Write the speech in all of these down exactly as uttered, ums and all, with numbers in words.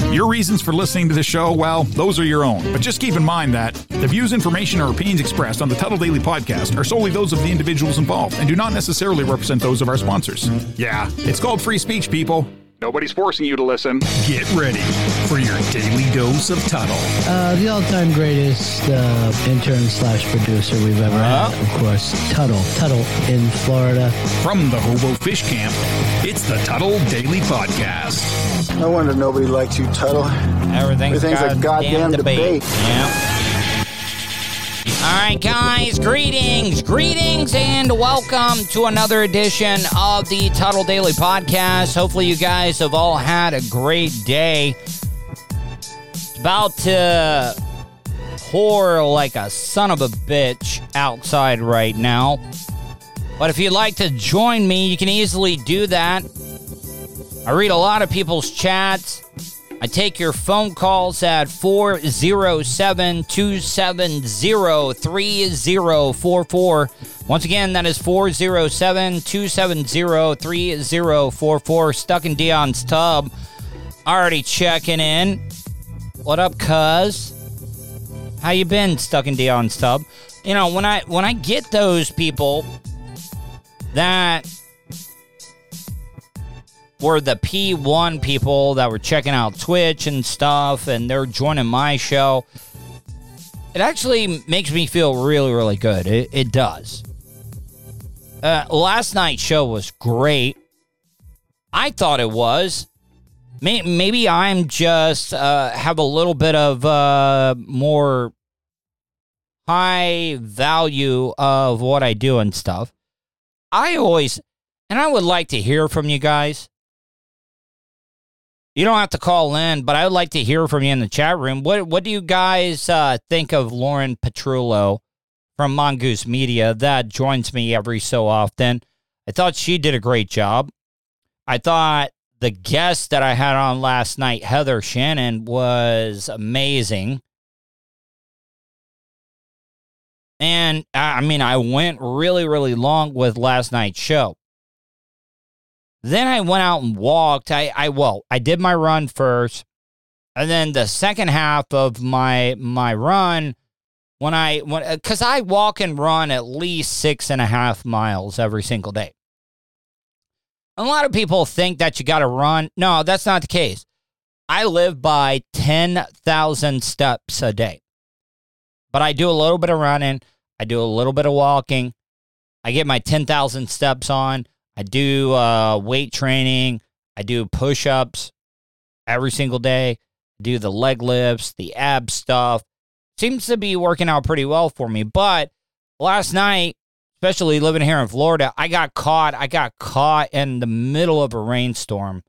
Your reasons for listening to the show, well, those are your own. But just keep in mind that the views, information, or opinions expressed on the Tuttle Daily Podcast are solely those of the individuals involved and do not necessarily represent those of our sponsors. Yeah, it's called free speech, people. Nobody's forcing you to listen. Get ready for your daily dose of Tuttle. Uh, the all-time greatest uh, intern slash producer we've ever uh, had, of course, Tuttle. Tuttle in Florida. From the Hobo Fish Camp, it's the Tuttle Daily Podcast. No wonder nobody likes you, Tuttle. Everything's, Everything's a goddamn debate. debate. Yeah. All right, guys, greetings, greetings, and welcome to another edition of the Tuttle Daily Podcast. Hopefully you guys have all had a great day. It's about to pour like a son of a bitch outside right now. But if you'd like to join me, you can easily do that. I read a lot of people's chats. I take your phone calls at four oh seven, two seven zero, three zero four four. Once again, that is four oh seven, two seven zero, three zero four four. Stuck in Dion's tub. Already checking in. What up, cuz? How you been, Stuck in Dion's tub? You know, when I when I get those people that were the P one people that were checking out Twitch and stuff, and they're joining my show, it actually makes me feel really, really good. It, it does. Uh, last night's show was great. I thought it was. May, maybe I'm just uh, have a little bit of uh, more high value of what I do and stuff. I always, and I would like to hear from you guys. You don't have to call in, but I would like to hear from you in the chat room. What what do you guys uh, think of Lauren Petrullo from Mongoose Media that joins me every so often? I thought she did a great job. I thought the guest that I had on last night, Heather Shannon, was amazing. And, I mean, I went really, really long with last night's show. Then I went out and walked. I, I well, I did my run first, and then the second half of my my run, when I when because I walk and run at least six and a half miles every single day. A lot of people think that you got to run. No, that's not the case. I live by ten thousand steps a day, but I do a little bit of running. I do a little bit of walking. I get my ten thousand steps on. I do uh, weight training. I do push-ups every single day. I do the leg lifts, the ab stuff. Seems to be working out pretty well for me. But last night, especially living here in Florida, I got caught. I got caught in the middle of a rainstorm.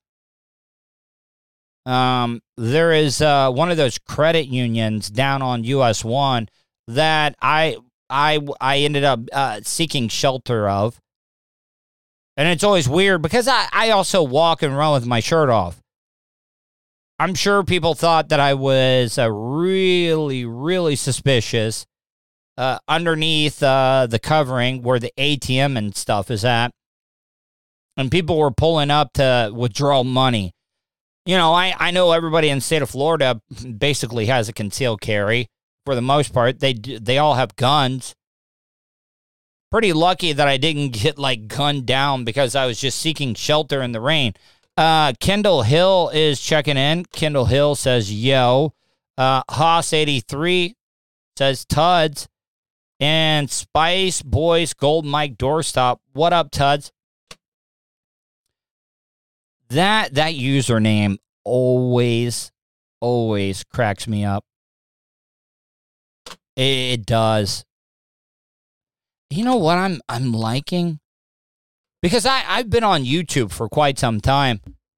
Um, there is uh, one of those credit unions down on U S one that I I I ended up uh, seeking shelter of. And it's always weird because I, I also walk and run with my shirt off. I'm sure people thought that I was uh, really, really suspicious uh, underneath uh, the covering where the A T M and stuff is at. And people were pulling up to withdraw money. You know, I, I know everybody in the state of Florida basically has a concealed carry. For the most part, they they all have guns. Pretty lucky that I didn't get, like, gunned down because I was just seeking shelter in the rain. Uh, Kendall Hill is checking in. Kendall Hill says, yo. Uh, Haas eighty-three says, Tuds. And Spice Boys Gold Mike Doorstop. What up, Tuds? That, that username always, always cracks me up. It, it does. You know what I'm I'm liking? Because I, I've been on YouTube for quite some time.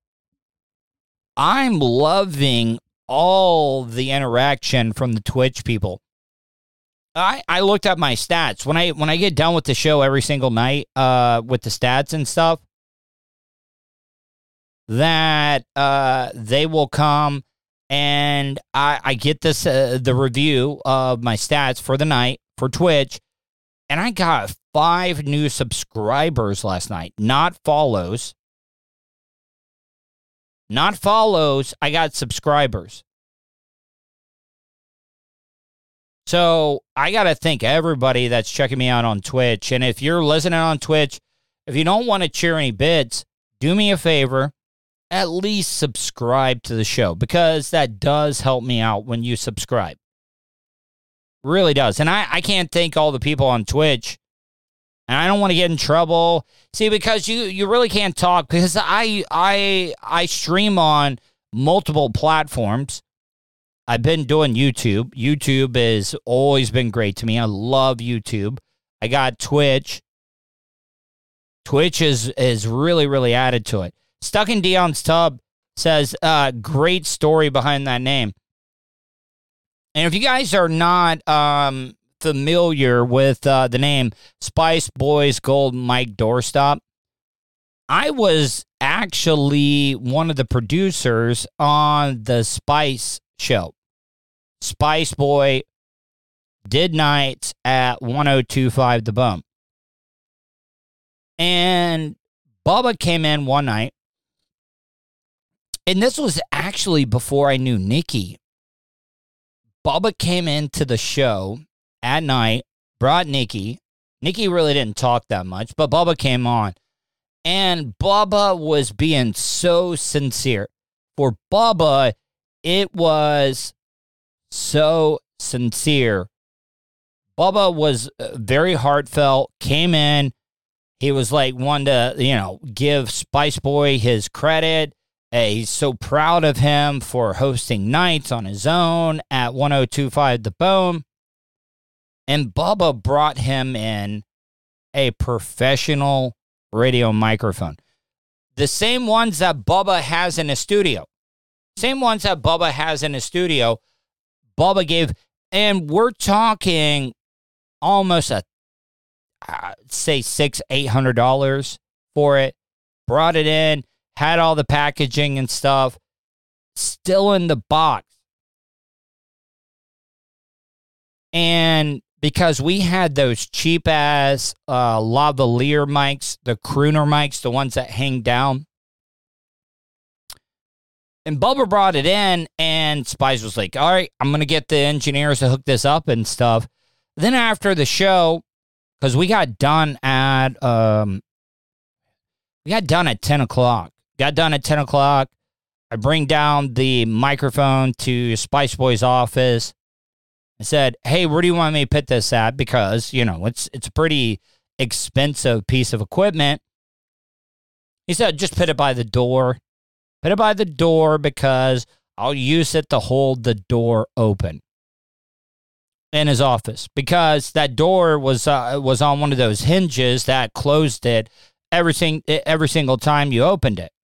I'm loving all the interaction from the Twitch people. I, I looked at my stats. When I when I get done with the show every single night, uh, with the stats and stuff, that uh, they will come and I, I get this uh, the review of my stats for the night for Twitch. And I got five new subscribers last night, not follows. not follows. I got subscribers. So I got to thank everybody that's checking me out on Twitch. And if you're listening on Twitch, if you don't want to cheer any bits, do me a favor, at least subscribe to the show, because that does help me out when you subscribe. Really does. And I, I can't thank all the people on Twitch. And I don't want to get in trouble. See, because you, you really can't talk, because I I I stream on multiple platforms. I've been doing YouTube. YouTube has always been great to me. I love YouTube. I got Twitch. Twitch is, is really, really added to it. Stuck in Dion's Tub says, uh, great story behind that name. And if you guys are not um, familiar with uh, the name Spice Boys Gold Mike Doorstop, I was actually one of the producers on the Spice show. Spice Boy did nights at one oh two point five The Bone. And Bubba came in one night. And this was actually before I knew Nikki. Bubba came into the show at night, brought Nikki. Nikki really didn't talk that much, but Bubba came on. And Bubba was being so sincere. For Bubba, it was so sincere. Bubba was very heartfelt, came in. He was like one to, you know, give Spice Boy his credit. Uh, he's so proud of him for hosting nights on his own at one oh two point five The Bone. And Bubba brought him in a professional radio microphone. The same ones that Bubba has in his studio. Same ones that Bubba has in his studio. Bubba gave, and we're talking almost a, uh, say six, eight hundred dollars for it. Brought it in, had all the packaging and stuff, still in the box. And because we had those cheap ass uh, lavalier mics, the crooner mics, the ones that hang down. And Bubba brought it in, and Spice was like, all right, I'm going to get the engineers to hook this up and stuff. Then after the show, because we got done at, um, we got done at ten o'clock. Got done at ten o'clock. I bring down the microphone to Spice Boy's office. I said, hey, where do you want me to put this at? Because, you know, it's it's a pretty expensive piece of equipment. He said, just put it by the door. Put it by the door because I'll use it to hold the door open in his office. Because that door was uh, was on one of those hinges that closed it every, sing- every single time you opened it.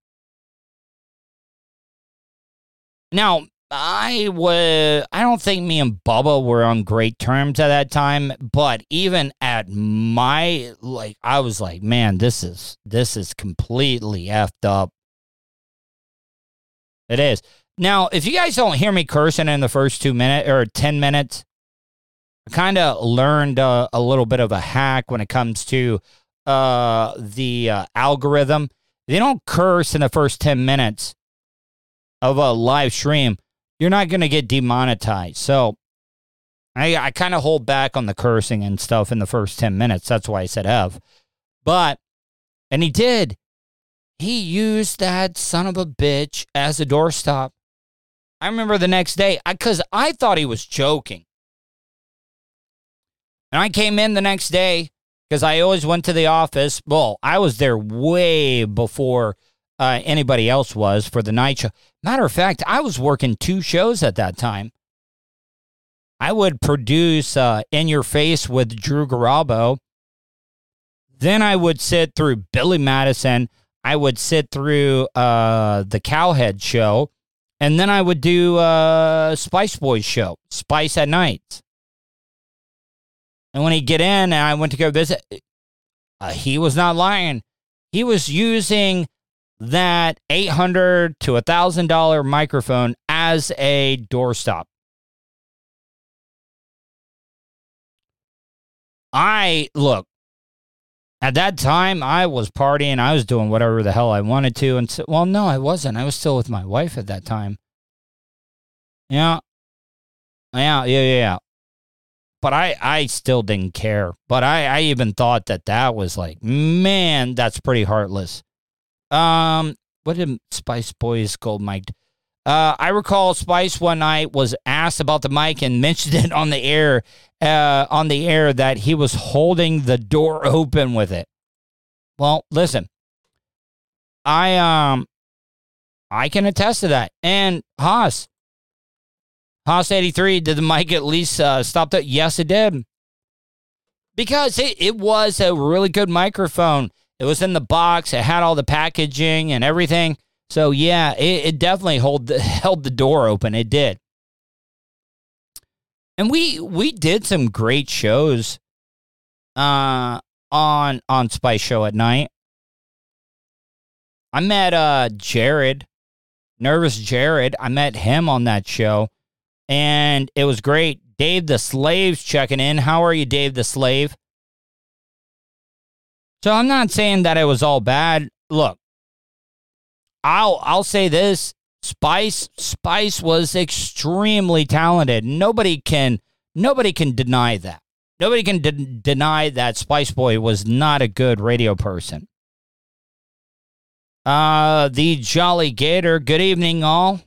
Now, I was, I don't think me and Bubba were on great terms at that time, but even at my, like, I was like, man, this is, this is completely effed up. It is. Now, if you guys don't hear me cursing in the first two minutes or ten minutes, I kind of learned uh, a little bit of a hack when it comes to uh, the uh, algorithm. If you don't curse in the first ten minutes of a live stream, you're not going to get demonetized. So I, I kind of hold back on the cursing and stuff in the first ten minutes. That's why I said F. But, and he did. He used that son of a bitch as a doorstop. I remember the next day, because I, I thought he was joking. And I came in the next day, because I always went to the office. Well, I was there way before uh, anybody else was for the night show. Matter of fact, I was working two shows at that time. I would produce uh, In Your Face with Drew Garabo. Then I would sit through Billy Madison. I would sit through uh, the Cowhead show. And then I would do uh, Spice Boys show, Spice at Night. And when he'd get in and I went to go visit, uh, he was not lying. He was using that eight hundred dollars to one thousand dollars microphone as a doorstop. I, look, At that time, I was partying. I was doing whatever the hell I wanted to. And so, well, no, I wasn't. I was still with my wife at that time. Yeah. Yeah, yeah, yeah. But I, I still didn't care. But I, I even thought that that was like, man, that's pretty heartless. Um, what did Spice Boys Gold Mike? Uh, I recall Spice one night was asked about the mic and mentioned it on the air, uh, on the air that he was holding the door open with it. Well, listen, I um, I can attest to that. And Haas, Haas eighty-three, did the mic at least uh, stop that? Yes, it did. Because it, it was a really good microphone. It was in the box. It had all the packaging and everything. So, yeah, it, it definitely hold the, held the door open. It did. And we we did some great shows uh, on, on Spice Show at Night. I met uh, Jared, Nervous Jared. I met him on that show. And it was great. Dave the Slave's checking in. How are you, Dave the Slave? So I'm not saying that it was all bad. Look, I'll I'll say this. Spice Spice was extremely talented. Nobody can nobody can deny that. Nobody can de- deny that Spice Boy was not a good radio person. Uh, the Jolly Gator. Good evening, all.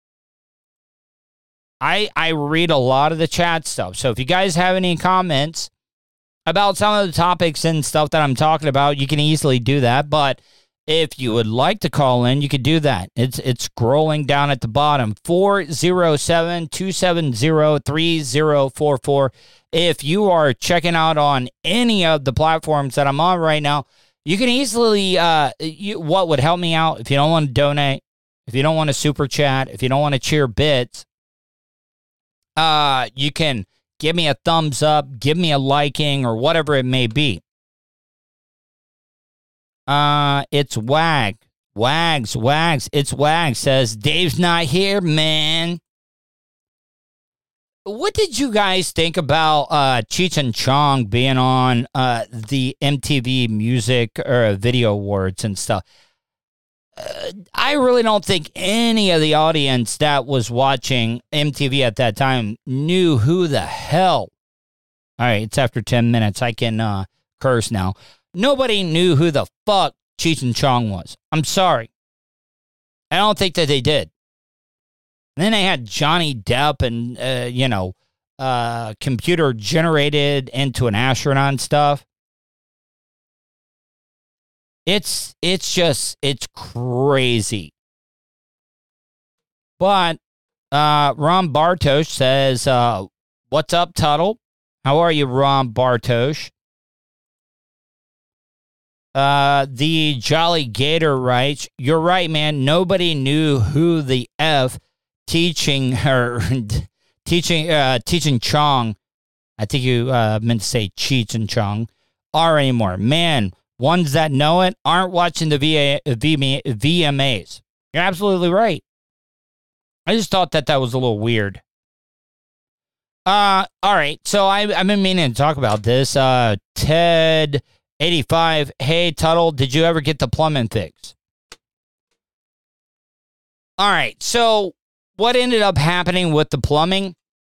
I I read a lot of the chat stuff. So if you guys have any comments about some of the topics and stuff that I'm talking about, you can easily do that. But if you would like to call in, you could do that. It's it's scrolling down at the bottom. four oh seven, two seven zero, three oh four four. If you are checking out on any of the platforms that I'm on right now, you can easily, uh, you, what would help me out if you don't want to donate, if you don't want to super chat, if you don't want to cheer bits, uh, you can give me a thumbs up, give me a liking, or whatever it may be. Uh, it's Wag. Wags, Wags, it's Wags says, Dave's not here, man. What did you guys think about uh, Cheech and Chong being on uh, the M T V Music or Video Awards and stuff? Uh, I really don't think any of the audience that was watching M T V at that time knew who the hell. All right, it's after ten minutes. I can uh, curse now. Nobody knew who the fuck Cheech and Chong was. I'm sorry. I don't think that they did. And then they had Johnny Depp and, uh, you know, uh, computer generated into an astronaut and stuff. It's, it's just, it's crazy. But uh, Ron Bartosh says, uh, what's up, Tuttle? How are you, Ron Bartosh? Uh, the Jolly Gator writes, you're right, man. Nobody knew who the F teaching her, teaching, uh, teaching Chong, I think you uh, meant to say Cheech and Chong, are anymore. Man, ones that know it aren't watching the V A, V M As. You're absolutely right. I just thought that that was a little weird. Uh, all right. So I, I've been meaning to talk about this. Uh, Ted eighty-five. Hey, Tuttle, did you ever get the plumbing fix? All right. So what ended up happening with the plumbing?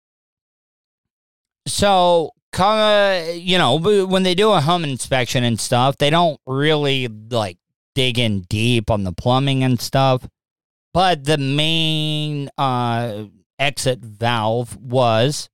So, uh, you know, when they do a home inspection and stuff, they don't really like dig in deep on the plumbing and stuff. But the main uh, exit valve was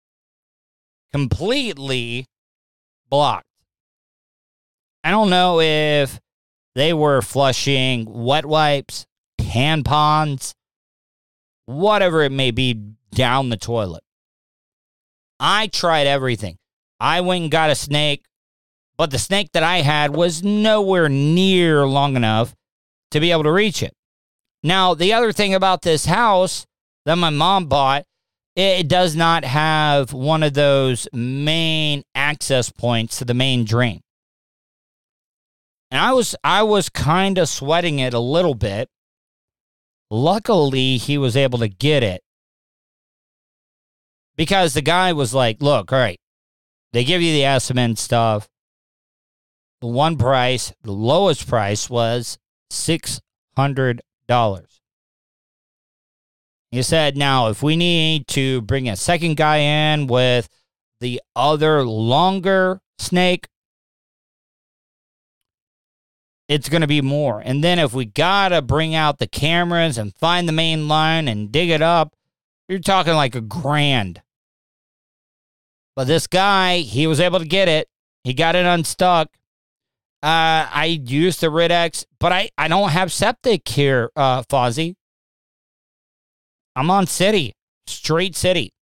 completely blocked. I don't know if they were flushing wet wipes, tampons, whatever it may be down the toilet. I tried everything. I went and got a snake, but the snake that I had was nowhere near long enough to be able to reach it. Now, the other thing about this house that my mom bought, it does not have one of those main access points to the main drain. And I was I was kind of sweating it a little bit. Luckily, he was able to get it. Because the guy was like, look, all right, they give you the estimate and stuff. the one price, the lowest price was six hundred dollars. He said, now, if we need to bring a second guy in with the other longer snake, it's going to be more. And then if we got to bring out the cameras and find the main line and dig it up, you're talking like a grand. But this guy, he was able to get it. He got it unstuck. Uh, I used the Rid-X, but I, I don't have septic here, uh, Fozzie. I'm on city, straight city.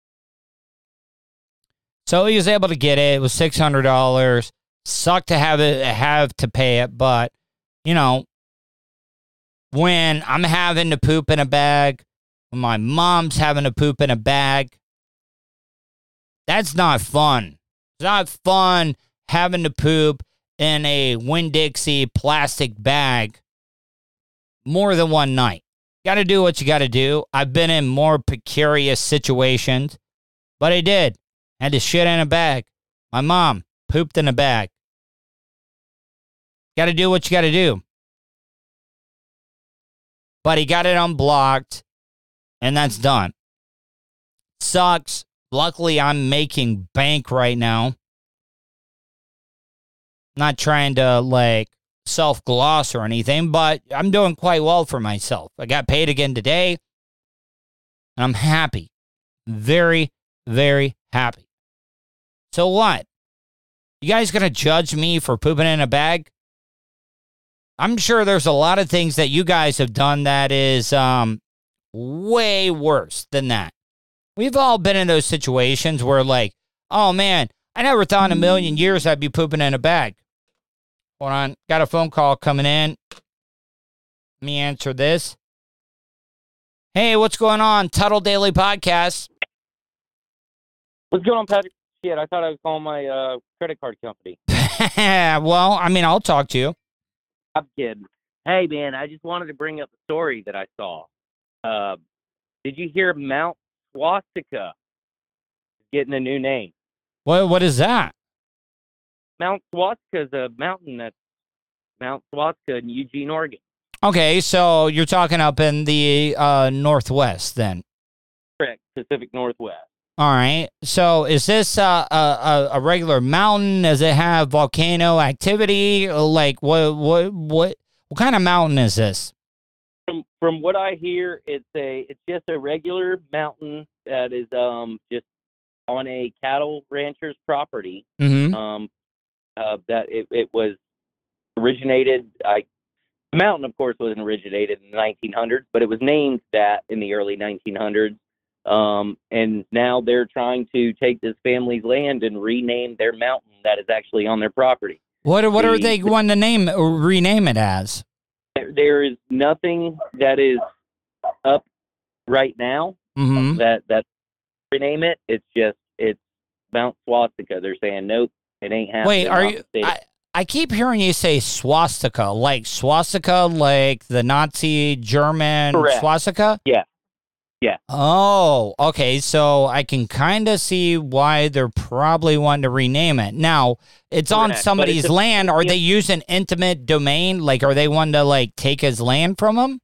So he was able to get it. It was six hundred dollars. Sucked to have it, have to pay it, but, you know, when I'm having to poop in a bag, when my mom's having to poop in a bag, that's not fun. It's not fun having to poop in a Winn-Dixie plastic bag more than one night. Got to do what you got to do. I've been in more precarious situations, but I did. Had to shit in a bag. My mom pooped in a bag. Got to do what you got to do. But he got it unblocked, and that's done. Sucks. Luckily, I'm making bank right now. Not trying to, like, self-gloss or anything, but I'm doing quite well for myself. I got paid again today, and I'm happy. Very, very happy. So what? You guys gonna judge me for pooping in a bag? I'm sure there's a lot of things that you guys have done that is um, way worse than that. We've all been in those situations where, like, oh, man, I never thought in a million years I'd be pooping in a bag. Hold on. Got a phone call coming in. Let me answer this. Hey, what's going on? Tuttle Daily Podcast. What's going on, Patrick? Shit, I thought I was calling my uh, credit card company. Well, I mean, I'll talk to you. I'm kidding. Hey, man, I just wanted to bring up a story that I saw. Uh, did you hear Mount Swastika getting a new name? What? What is that? Mount Swastika is a mountain that's Mount Swastika in Eugene, Oregon. Okay, so you're talking up in the uh, Northwest then. Correct, Pacific Northwest. All right. So is this uh, a, a regular mountain? Does it have volcano activity? Like what what what what kind of mountain is this? From from what I hear, it's a it's just a regular mountain that is um just on a cattle rancher's property. Mm-hmm. Um, uh, that it, it was originated. I the mountain, of course, wasn't originated in the nineteen hundreds, but it was named that in the early nineteen hundreds. Um, and now they're trying to take this family's land and rename their mountain that is actually on their property. What what the, are they going to name or rename it as? There, there is nothing that is up right now Mm-hmm. that that rename it. It's just it's Mount Swastika. They're saying nope, it ain't happening. Wait, are you? I, I keep hearing you say swastika, like swastika, like the Nazi German Correct. swastika. Yeah. Yeah. Oh, okay. So I can kind of see why they're probably wanting to rename it. Now, it's on Correct, somebody's but it's a- land. Are they using intimate domain? Like, are they wanting to, like, take his land from him?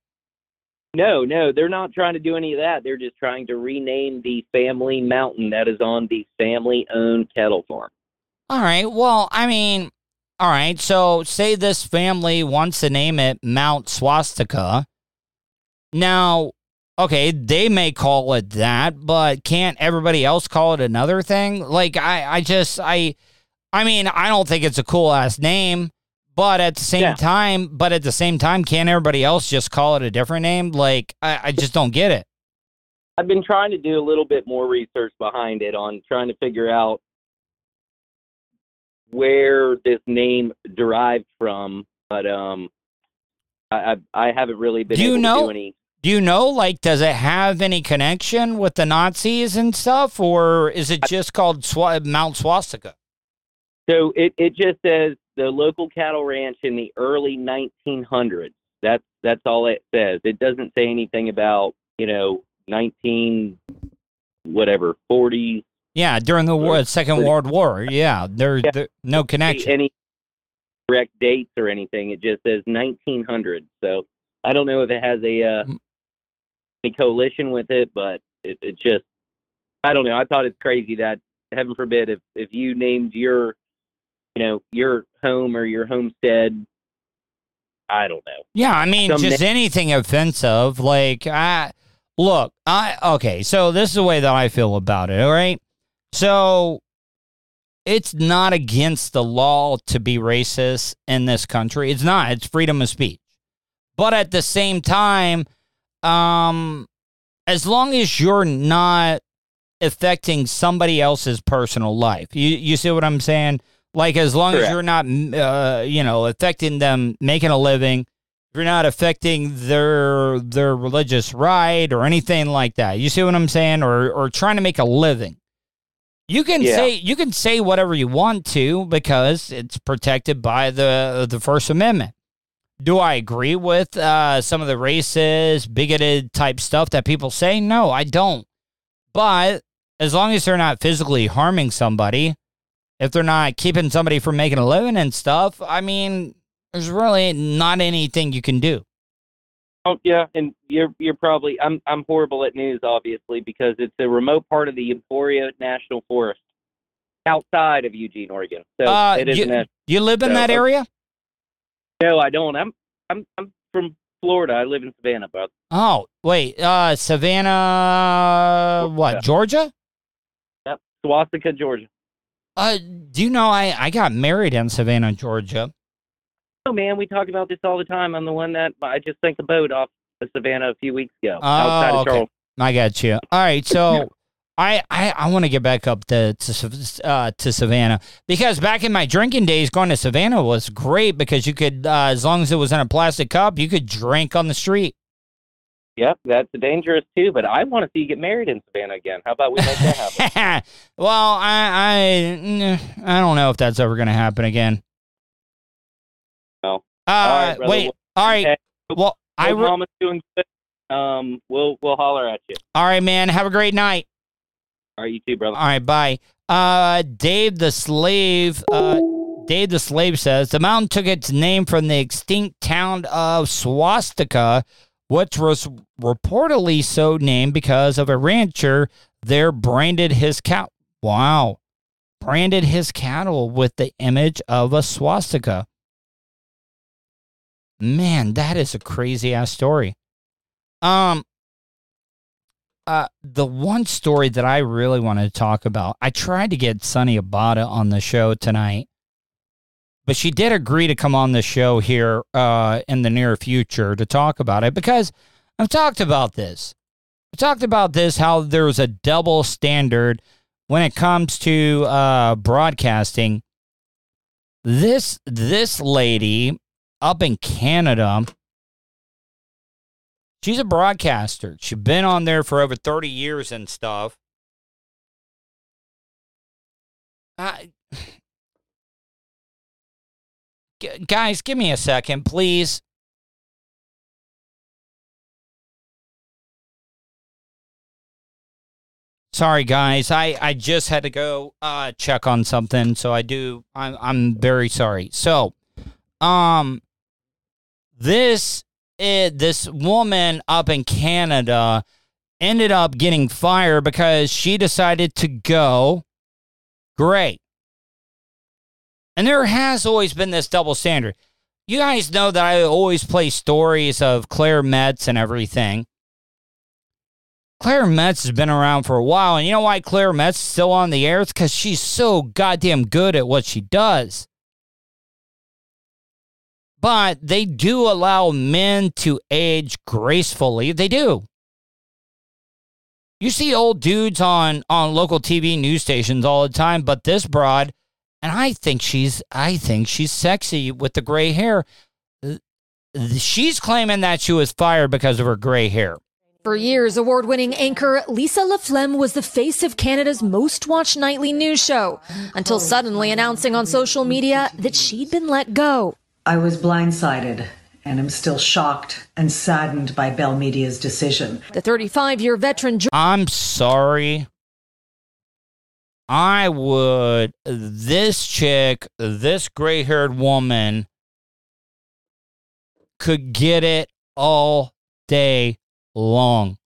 No, no, they're not trying to do any of that. They're just trying to rename the family mountain that is on the family-owned cattle farm. All right. Well, I mean, all right. So say this family wants to name it Mount Swastika. Now, okay, they may call it that, but can't everybody else call it another thing? Like, I, I just, I, I mean, I don't think it's a cool ass name, but at the same Yeah. time, but at the same time, can't everybody else just call it a different name? Like, I, I just don't get it. I've been trying to do a little bit more research behind it on trying to figure out where this name derived from, but um, I, I, I haven't really been Do you able know- to do any. Do you know, like, does it have any connection with the Nazis and stuff, or is it just called Swa- Mount Swastika? So it, it just says the local cattle ranch in the early nineteen hundreds. That's that's all it says. It doesn't say anything about, you know, nineteen whatever forties. Yeah, during the war, Second Pretty- World War. Yeah, there, Yeah. there no connection. Any correct dates or anything. It just says nineteen hundred. So I don't know if it has a uh, a coalition with it, but it, it just, I don't know. I thought it's crazy that, heaven forbid, if, if you named your, you know, your home or your homestead, I don't know. Yeah, I mean, Some just na- anything offensive. Like, I look, I okay. So this is the way that I feel about it. All right, so it's not against the law to be racist in this country. It's not. It's freedom of speech. But at the same time, um, as long as you're not affecting somebody else's personal life, you you see what I'm saying? Like, as long Correct. as you're not, uh, you know, affecting them making a living, if you're not affecting their their religious right or anything like that. You see what I'm saying? Or or trying to make a living. You can Yeah. say you can say whatever you want to because it's protected by the the First Amendment. Do I agree with uh, some of the racist, bigoted type stuff that people say? No, I don't. But as long as they're not physically harming somebody, if they're not keeping somebody from making a living and stuff, I mean, there's really not anything you can do. Oh yeah, and you're you're probably I'm I'm horrible at news, obviously, because it's a remote part of the Emporia National Forest, outside of Eugene, Oregon. So Uh, it isn't you, that. you live in so, that okay. area? No, I don't. I'm I'm I'm from Florida. I live in Savannah, bro. Oh, wait, uh, Savannah, what, Yeah. Georgia? Yep, Swastika, Georgia. Uh, do you know I, I got married in Savannah, Georgia? Oh man, we talk about this all the time. I'm the one that I just sank a boat off of Savannah a few weeks ago, Oh, outside of okay. Charleston. I got you. All right, so I I, I want to get back up to to Sav- uh, to Savannah because back in my drinking days, going to Savannah was great because you could, uh, as long as it was in a plastic cup, you could drink on the street. Yep, that's dangerous too. But I want to see you get married in Savannah again. How about we make that happen? Well, I I I don't know if that's ever going to happen again. No. Uh, All right, brother. wait. All right. Okay. Well, I Hope re- Mama's doing good. Um, we'll we'll holler at you. all right, man. Have a great night. All right, you too, brother. All right, bye. Uh, Dave the Slave. Uh, Dave the Slave says the mountain took its name from the extinct town of Swastika, which was reportedly so named because of a rancher there branded his cow. Wow, branded his cattle with the image of a swastika. Man, that is a crazy ass story. Um. Uh, the one story that I really wanted to talk about, I tried to get Sunny Abada on the show tonight, but she did agree to come on the show here uh, in the near future to talk about it because I've talked about this. I've talked about this, how there's a double standard when it comes to uh, broadcasting. This, this lady up in Canada, she's a broadcaster. She's been on there for over thirty years and stuff. Uh, g- guys, give me a second, please. Sorry, guys. I, I just had to go uh, check on something, so I do. I'm I'm very sorry. So, um, this. It, this woman up in Canada ended up getting fired because she decided to go gray. And there has always been this double standard. You guys know that I always play stories of Claire Metz and everything. Claire Metz has been around for a while, and you know why Claire Metz is still on the air? It's because she's so goddamn good at what she does. But they do allow men to age gracefully. They do. You see old dudes on, on local T V news stations all the time, but this broad, and I think she's I think she's sexy with the gray hair. She's claiming that she was fired because of her gray hair. For years, award-winning anchor Lisa LaFlemme was the face of Canada's most-watched nightly news show, until suddenly announcing on social media that she'd been let go. I was blindsided and am still shocked and saddened by Bell Media's decision. The thirty-five-year veteran... I'm sorry. I would, this chick, this gray-haired woman could get it all day long.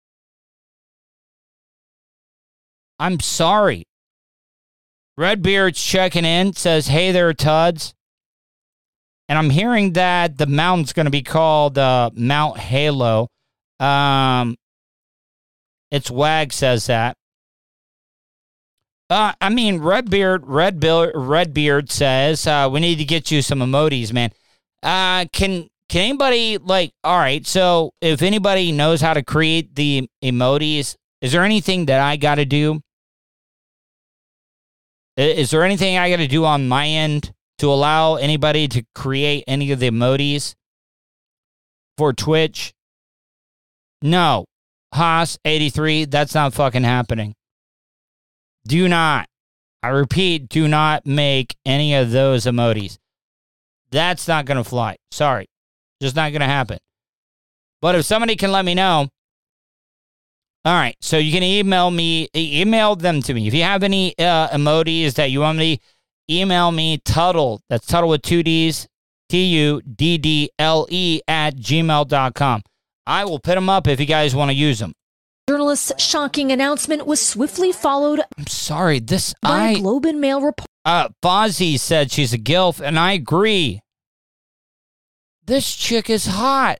I'm sorry. Redbeard's checking in, says, hey there, Tuds. And I'm hearing that the mountain's going to be called uh, Mount Halo. Um, it's Wag says that. Uh, I mean, Redbeard, Redbeard, Redbeard says, uh, we need to get you some emojis, man. Uh, can can anybody, like, all right, so if anybody knows how to create the emojis, is there anything that I got to do? Is there anything I got to do on my end to allow anybody to create any of the emojis for Twitch? No. Haas eighty-three, that's not fucking happening. Do not, I repeat, do not make any of those emojis. That's not going to fly. Sorry. Just not going to happen. But if somebody can let me know, all right, so you can email me, email them to me. If you have any uh, emojis that you want me to email me, Tuddle, that's Tuddle with two D's, T U D D L E at gmail dot com. I will put them up if you guys want to use them. Journalist's shocking announcement was swiftly followed I'm sorry, this, by I, a Globe and Mail report. Uh, Fozzie said she's a gilf, and I agree. This chick is hot.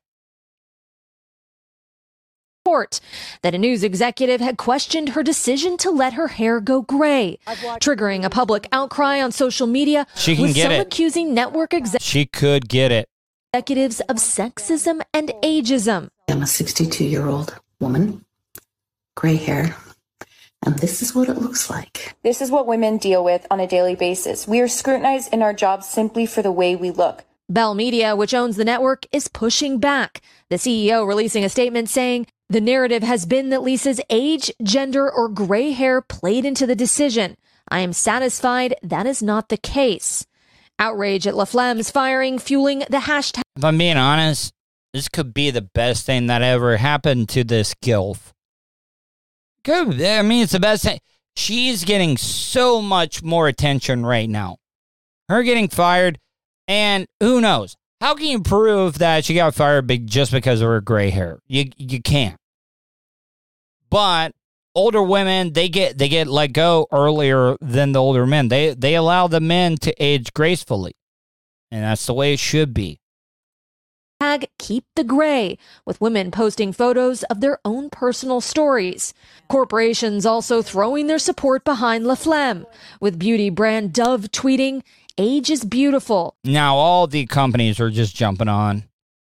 That a news executive had questioned her decision to let her hair go gray, triggering a public outcry on social media. She can with get some it. accusing network exec- She could get it. executives of sexism and ageism. I'm a sixty-two-year-old woman, gray hair, and this is what it looks like. This is what women deal with on a daily basis. We are scrutinized in our jobs simply for the way we look. Bell Media, which owns the network, is pushing back. The C E O releasing a statement saying, the narrative has been that Lisa's age, gender, or gray hair played into the decision. I am satisfied that is not the case. Outrage at LaFlemme's firing fueling the hashtag. If I'm being honest, this could be the best thing that ever happened to this gilf. Good. I mean, it's the best thing. She's getting so much more attention right now. Her getting fired, and who knows? How can you prove that she got fired just because of her gray hair? You you can't. But older women, they get they get let go earlier than the older men. They they allow the men to age gracefully, and that's the way it should be. Keep the gray, with women posting photos of their own personal stories. Corporations also throwing their support behind LaFlemme, with beauty brand Dove tweeting, "Age is beautiful." Now all the companies are just jumping on.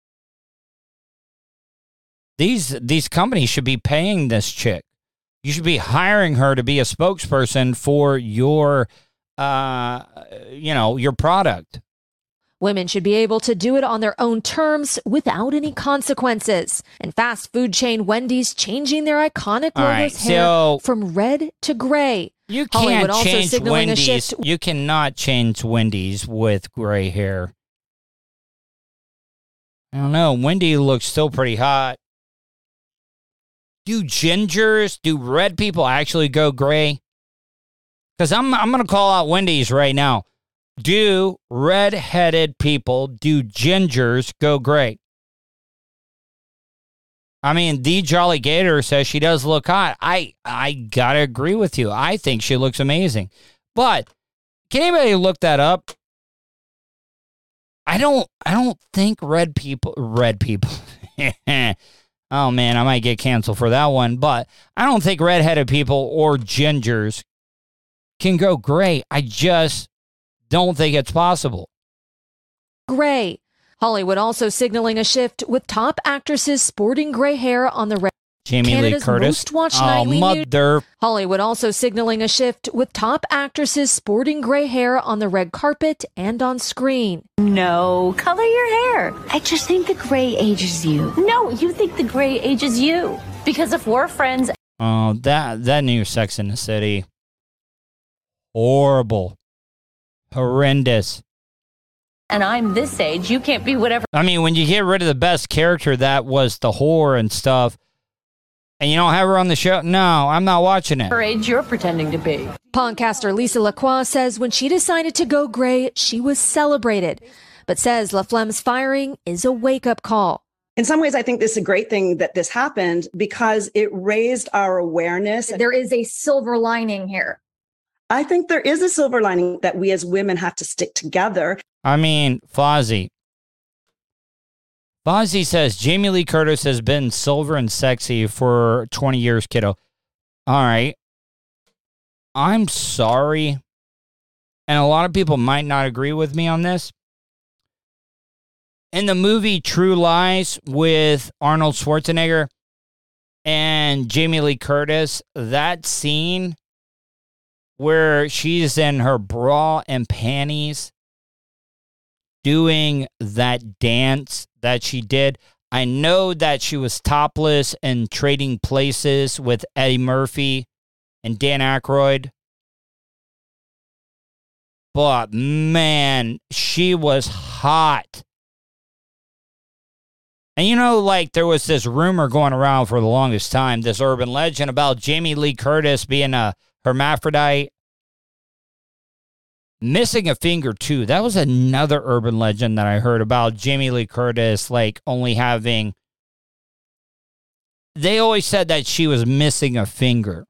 These these companies should be paying this chick. You should be hiring her to be a spokesperson for your, uh, you know, your product. Women should be able to do it on their own terms without any consequences. And fast food chain Wendy's changing their iconic All logo's right, hair so from red to gray. You Hollywood can't also change signaling a Wendy's. shift. You cannot change Wendy's with gray hair. I don't know. Wendy looks still pretty hot. Do gingers, do red people actually go gray? Because I'm I'm gonna call out Wendy's right now. Do red-headed people, do gingers go gray? I mean, the Jolly Gator says she does look hot. I I gotta agree with you. I think she looks amazing. But can anybody look that up? I don't I don't think red people red people. Oh man, I might get canceled for that one. But I don't think red-headed people or gingers can go gray. I just don't think it's possible. Gray. Hollywood also signaling a shift with top actresses sporting gray hair on the red. Jamie Canada's Lee Curtis. most watched Oh, nightly mother. news. Hollywood also signaling a shift with top actresses sporting gray hair on the red carpet and on screen. No, color your hair. I just think the gray ages you. No, you think the gray ages you. Because if we're friends. Oh, that that new Sex in the City. Horrible. Horrendous. And I'm this age, you can't be whatever. I mean, when you get rid of the best character that was the whore and stuff, And you don't have her on the show? No, I'm not watching it. Her age you're pretending to be. Podcaster Lisa Lacroix says when she decided to go gray, she was celebrated, but says LaFlemme's firing is a wake-up call. In some ways, I think this is a great thing that this happened because it raised our awareness. There is a silver lining here. I think there is a silver lining that we as women have to stick together. I mean, Fozzie. Fozzie says Jamie Lee Curtis has been silver and sexy for twenty years, kiddo. All right. I'm sorry. And a lot of people might not agree with me on this. In the movie True Lies with Arnold Schwarzenegger and Jamie Lee Curtis, that scene where she's in her bra and panties doing that dance that she did, I know that she was topless and Trading Places with Eddie Murphy and Dan Aykroyd. But man, she was hot. And you know, like, there was this rumor going around for the longest time, this urban legend about Jamie Lee Curtis being a hermaphrodite. Missing a finger, too. That was another urban legend that I heard about Jamie Lee Curtis, like, only having... They always said that she was missing a finger.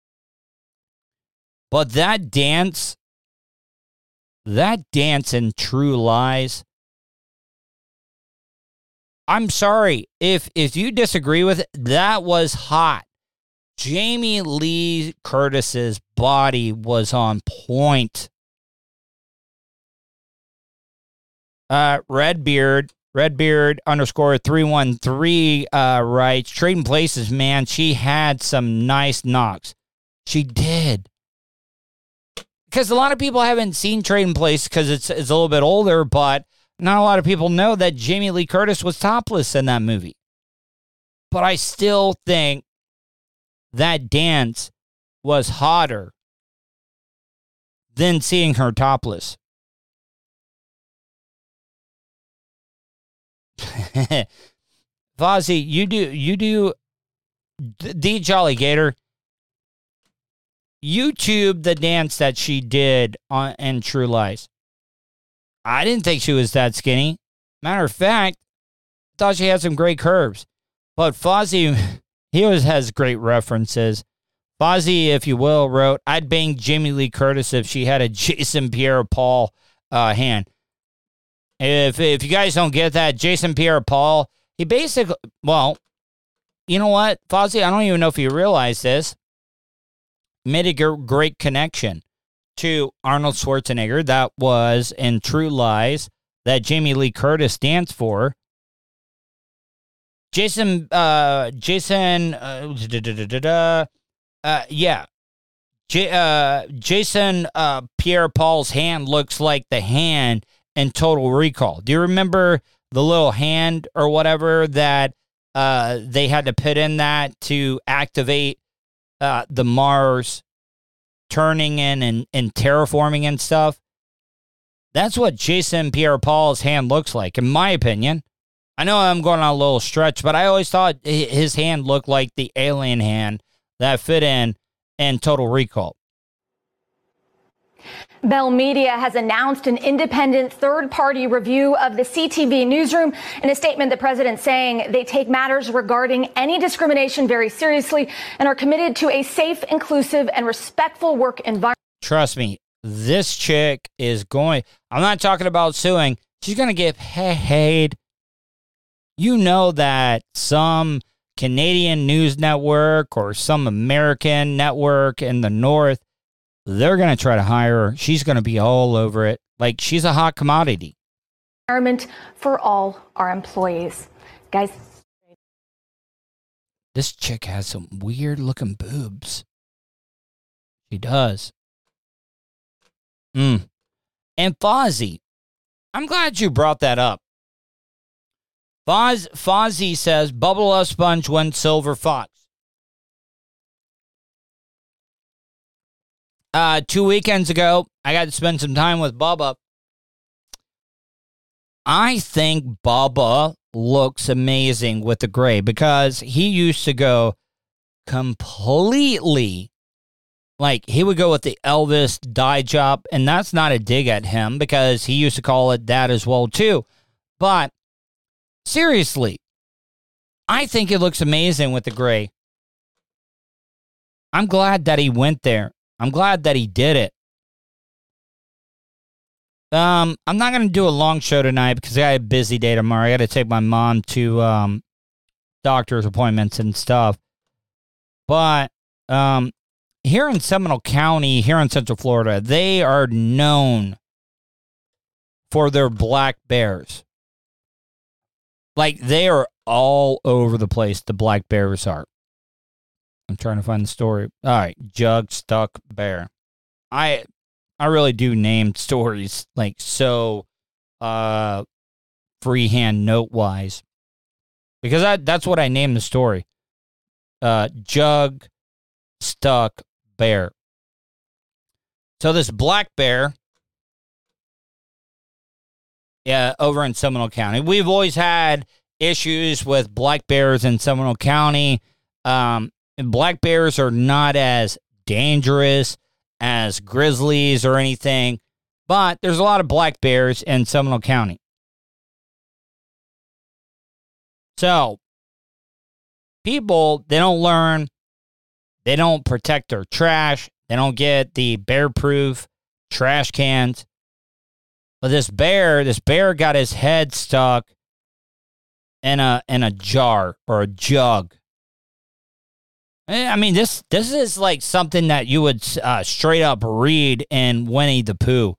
But that dance, that dance in True Lies... I'm sorry, if if you disagree with it, that was hot. Jamie Lee Curtis's body was on point. Uh, Redbeard, Redbeard underscore three one three uh, writes, Trading Places, man, she had some nice knocks. She did. Because a lot of people haven't seen Trading Places because it's, it's a little bit older, but not a lot of people know that Jamie Lee Curtis was topless in that movie. But I still think that dance was hotter than seeing her topless. Fozzie, you do, you do, the Jolly Gator, YouTube the dance that she did on in True Lies. I didn't think she was that skinny. Matter of fact, I thought she had some great curves. But Fozzie, he always has great references. Fozzie, if you will, wrote, I'd bang Jamie Lee Curtis if she had a Jason Pierre-Paul uh, hand. If if you guys don't get that, Jason Pierre-Paul, he basically, well, you know what, Fozzie, I don't even know if you realize this, made a g- great connection to Arnold Schwarzenegger that was in True Lies that Jamie Lee Curtis danced for. Jason, uh, Jason, uh, da, da, da, da, da, uh yeah, J- uh, Jason uh, Pierre-Paul's hand looks like the hand in Total Recall. Do you remember the little hand or whatever that uh, they had to put in that to activate uh, the Mars turning in and, and terraforming and stuff? That's what Jason Pierre-Paul's hand looks like, in my opinion. I know I'm going on a little stretch, but I always thought his hand looked like the alien hand that fit in in Total Recall. Bell Media has announced an independent third-party review of the C T V newsroom. In a statement, the president saying they take matters regarding any discrimination very seriously and are committed to a safe, inclusive, and respectful work environment. Trust me, this chick is going, I'm not talking about suing, she's going to get paid. You know that some Canadian news network or some American network in the North, they're going to try to hire her. She's going to be all over it. Like, she's a hot commodity. Environment for all our employees. Guys. This chick has some weird looking boobs. She does. Mm. And Fozzie, I'm glad you brought that up. Foz, Fozzie says, Bubba Love Sponge won Silver Fox. Uh, two weekends ago, I got to spend some time with Bubba. I think Bubba looks amazing with the gray because he used to go completely, like, he would go with the Elvis dye job, and that's not a dig at him because he used to call it that as well, too. But seriously, I think it looks amazing with the gray. I'm glad that he went there. I'm glad that he did it. Um, I'm not going to do a long show tonight because I have a busy day tomorrow. I got to take my mom to um, doctor's appointments and stuff. But um, here in Seminole County, here in Central Florida, they are known for their black bears. Like, they are all over the place, the black bears are. I'm trying to find the story. All right, Jug Stuck Bear. I I really do name stories like so uh, freehand note-wise. Because I, that's what I named the story. Uh, Jug Stuck Bear. So this black bear, yeah, over in Seminole County. We've always had issues with black bears in Seminole County. Um, and black bears are not as dangerous as grizzlies or anything, but there's a lot of black bears in Seminole County. So, people, they don't learn, they don't protect their trash, they don't get the bear-proof trash cans. But this bear, this bear got his head stuck in a in a jar or a jug. I mean, this this is like something that you would uh, straight up read in Winnie the Pooh.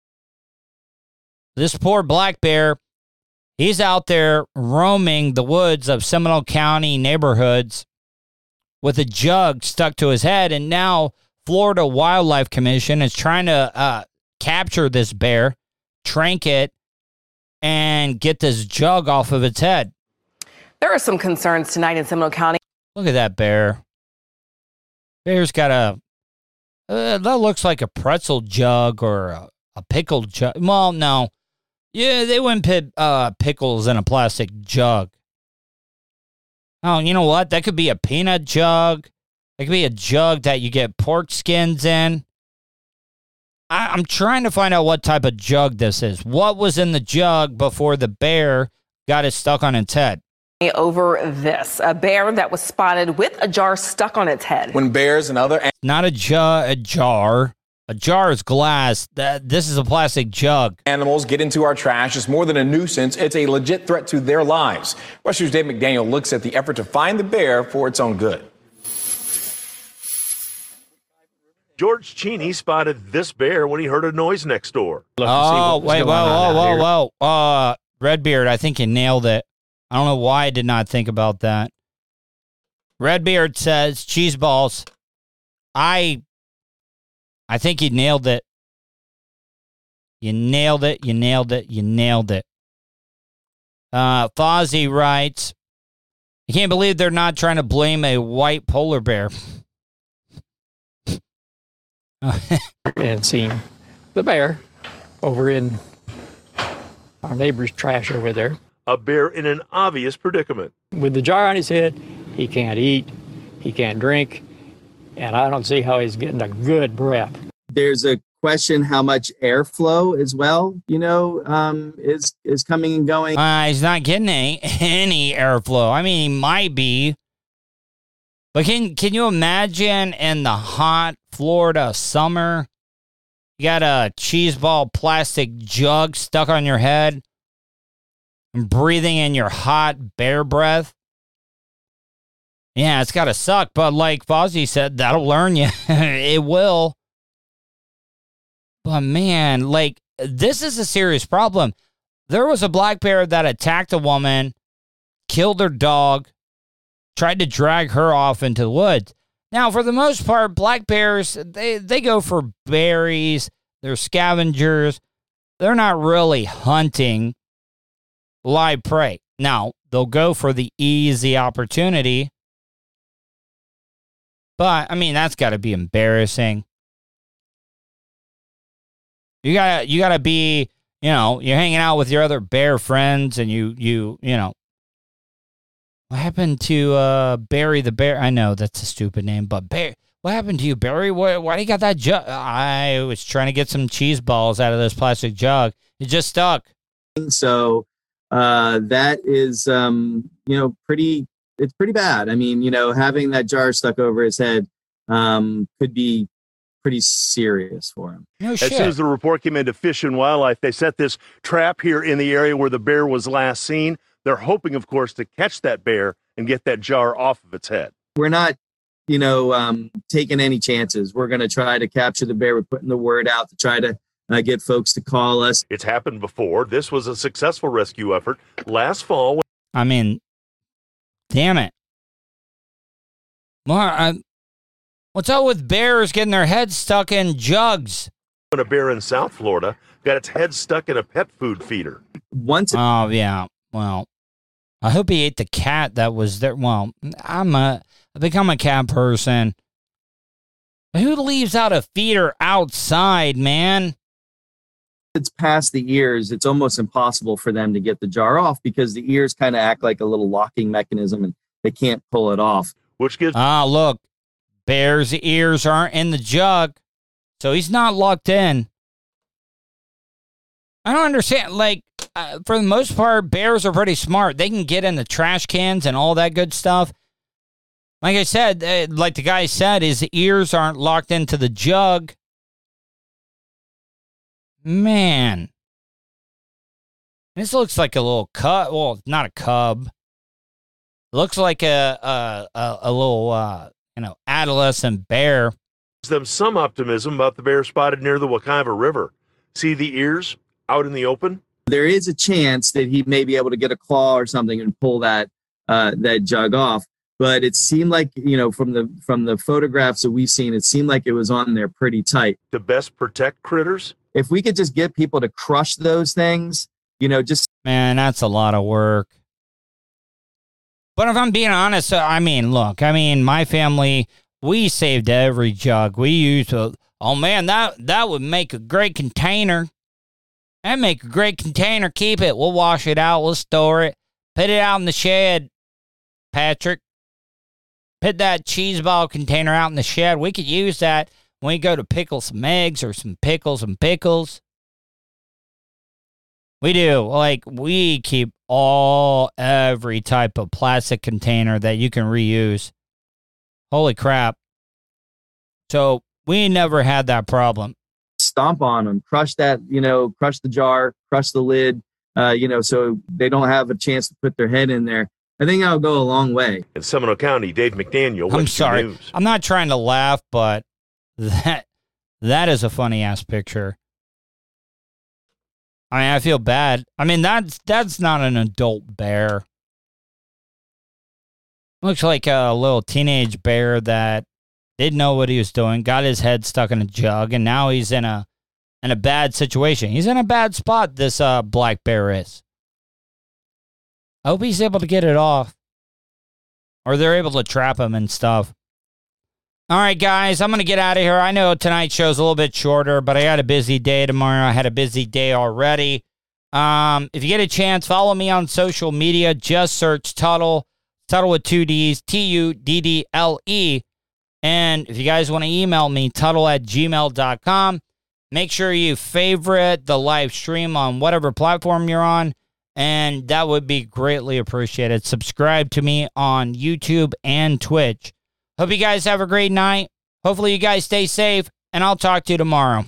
This poor black bear, he's out there roaming the woods of Seminole County neighborhoods with a jug stuck to his head, and now Florida Wildlife Commission is trying to uh, capture this bear, trank it, and get this jug off of its head. There are some concerns tonight in Seminole County. Look at that bear. Bear's got a, uh, that looks like a pretzel jug or a, a pickle jug. Well, no. Yeah, they wouldn't put uh, pickles in a plastic jug. Oh, you know what? That could be a peanut jug. It could be a jug that you get pork skins in. I, I'm trying to find out what type of jug this is. What was in the jug before the bear got it stuck on its head? Over this, a bear that was spotted with a jar stuck on its head. When bears and other... Not a, ju- a jar. A jar is glass. That This is a plastic jug. Animals get into our trash. It's more than a nuisance. It's a legit threat to their lives. West News' Dave McDaniel looks at the effort to find the bear for its own good. George Cheney spotted this bear when he heard a noise next door. Oh, wait, whoa, whoa, whoa, whoa. Uh, Redbeard, I think you nailed it. I don't know why I did not think about that. Redbeard says, cheese balls. I, I think you nailed it. You nailed it, you nailed it, you nailed it. Uh, Fozzie writes, I can't believe they're not trying to blame a white polar bear. And seen the bear over in our neighbor's trash over there. A bear in an obvious predicament. With the jar on his head, he can't eat, he can't drink, and I don't see how he's getting a good breath. There's a question how much airflow as well, you know, um, is is coming and going. Uh, he's not getting any, any airflow. I mean, he might be. But can can you imagine in the hot Florida summer, you got a cheese ball plastic jug stuck on your head and breathing in your hot bear breath? Yeah, it's got to suck. But like Fozzie said, that'll learn you. It will. But man, like, this is a serious problem. There was a black bear that attacked a woman, killed her dog, tried to drag her off into the woods. Now, for the most part, black bears, they, they go for berries. They're scavengers. They're not really hunting live prey. Now, they'll go for the easy opportunity. But, I mean, that's got to be embarrassing. You gotta, you gotta be, you know, you're hanging out with your other bear friends and you, you, you know, What happened to uh, Barry the Bear? I know that's a stupid name, but Barry, what happened to you, Barry? Why, why do you got that jug? I was trying to get some cheese balls out of this plastic jug. It just stuck. So uh, that is, um, you know, pretty, it's pretty bad. I mean, you know, having that jar stuck over his head um, could be pretty serious for him. No shit. As soon as the report came into Fish and Wildlife, they set this trap here in the area where the bear was last seen. They're hoping, of course, to catch that bear and get that jar off of its head. We're not, you know, um, taking any chances. We're going to try to capture the bear. We're putting the word out to try to uh, get folks to call us. It's happened before. This was a successful rescue effort last fall. I mean, damn it. Well, I, what's up with bears getting their heads stuck in jugs? A bear in South Florida got its head stuck in a pet food feeder. Once. Oh, yeah. Well, I hope he ate the cat that was there. Well, I'm a, I've become a cat person. Who leaves out a feeder outside, man? It's past the ears. It's almost impossible for them to get the jar off because the ears kind of act like a little locking mechanism and they can't pull it off. Which gives. Ah, look, Bear's ears aren't in the jug, so he's not locked in. I don't understand. Like, uh, for the most part, bears are pretty smart. They can get in the trash cans and all that good stuff. Like I said, uh, like the guy said, his ears aren't locked into the jug. Man. This looks like a little cub. Well, not a cub. It looks like a a, a, a little, uh, you know, adolescent bear. Them some optimism about the bear spotted near the Wekiva River. See the ears out in the open? There is a chance that he may be able to get a claw or something and pull that uh, that jug off. But it seemed like, you know, from the from the photographs that we've seen, it seemed like it was on there pretty tight. To best protect critters? If we could just get people to crush those things, you know, just... Man, that's a lot of work. But if I'm being honest, I mean, look, I mean, my family, we saved every jug. We used a, oh man, that, that would make a great container. That'd make a great container. Keep it. We'll wash it out. We'll store it. Put it out in the shed, Patrick. Put that cheese ball container out in the shed. We could use that when we go to pickle some eggs or some pickles and pickles. We do. Like, we keep all, every type of plastic container that you can reuse. Holy crap. So, we never had that problem. Stomp on them, crush that, you know, crush the jar, crush the lid, uh, you know, so they don't have a chance to put their head in there. I think that'll go a long way. In Seminole County, Dave McDaniel. I'm sorry. News. I'm not trying to laugh, but that that is a funny ass picture. I mean, I feel bad. I mean, that's that's not an adult bear. Looks like a little teenage bear that didn't know what he was doing, got his head stuck in a jug, and now he's in a in a bad situation. He's in a bad spot, this uh, black bear is. I hope he's able to get it off. Or they're able to trap him and stuff. All right, guys, I'm going to get out of here. I know tonight's show's a little bit shorter, but I had a busy day tomorrow. I had a busy day already. Um, if you get a chance, follow me on social media. Just search Tuddle. Tuddle with two D's. T U D D L E. And if you guys want to email me, Tuddle at gmail dot com. Make sure you favorite the live stream on whatever platform you're on. And that would be greatly appreciated. Subscribe to me on YouTube and Twitch. Hope you guys have a great night. Hopefully you guys stay safe, and I'll talk to you tomorrow.